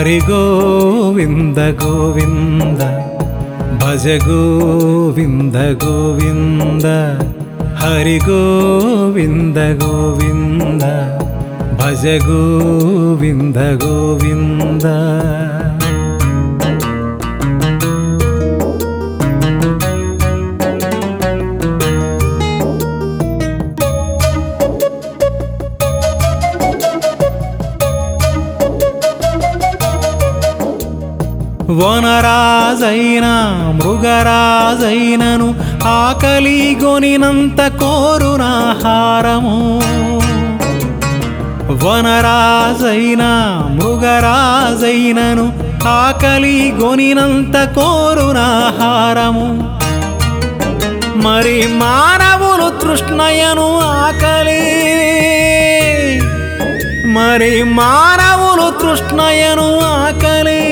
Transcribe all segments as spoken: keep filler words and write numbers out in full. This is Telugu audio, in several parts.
హరి గోవింద గోవింద భజ గోవింద గోవింద హరి గోవింద గోవింద భజ గోవింద గోవింద. వనరాజైన మృగరాజైనను ఆకలి గొనినంత కోరునాహారము. వనరాజైన మృగరాజైనను ఆకలి గొనినంత కోరునాహారము. మరి మానవులు తృష్ణయను ఆకలి మరి మానవులు తృష్ణయను ఆకలి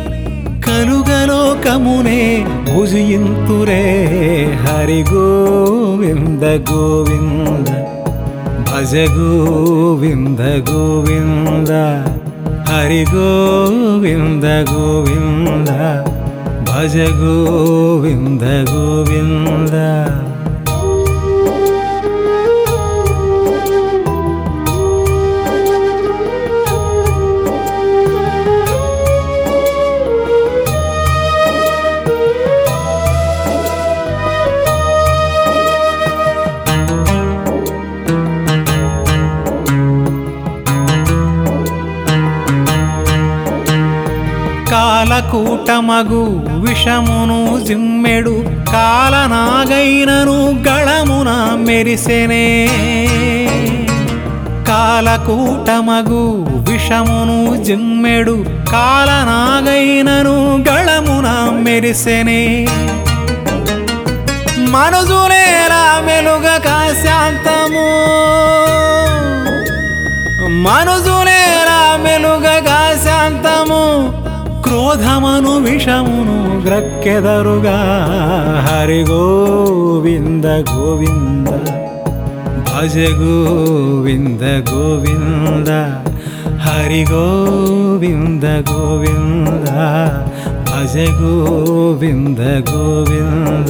కలుగలోకమునే భుజింతురే. హరి గోవింద గోవింద భజ గోవింద గోవింద హరి గోవింద గోవింద భజ గోవింద గోవింద. కాలకూటమగు విషమును జిమ్మెడు కాలనాగైనను గళమున మెరిసెనే. కాలకూటమగు విషమును జిమ్మెడు కాలనాగైనను గళమున మెరిసెనే. మనుజునేలా మెలుగక శాంతము మనుజునేలా మెలుగక శాంతము క్రోధమను విషమును గ్రక్కెదరుగా. హరి గోవింద గోవింద భజ గోవింద గోవింద హరి గోవింద గోవింద భజ గోవింద గోవింద.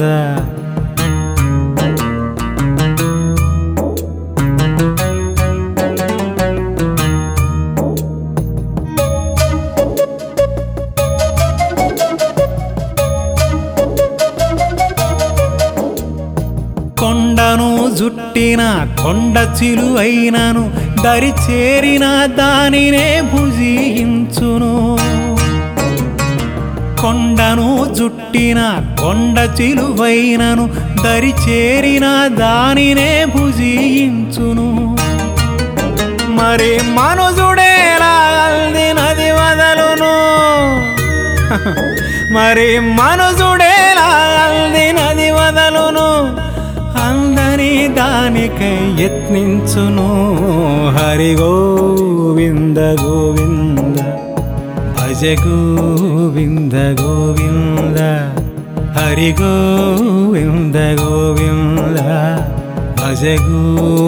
కొండను జుట్టిన కొండ చిలువైనను దరి చేరిన దానినే భుజించును. కొండను జుట్టిన కొండ చిలువైనను దరి చేరిన దానినే భుజించును. మరి మనుజుడేలా అల్దినది వదలును మరి మనుజుడేలా అల్దినది వదలును అందని దానికై యత్నించును. హరి గోవింద గోవింద భజ గోవింద గోవింద హరి గోవింద గోవింద భజ గోవింద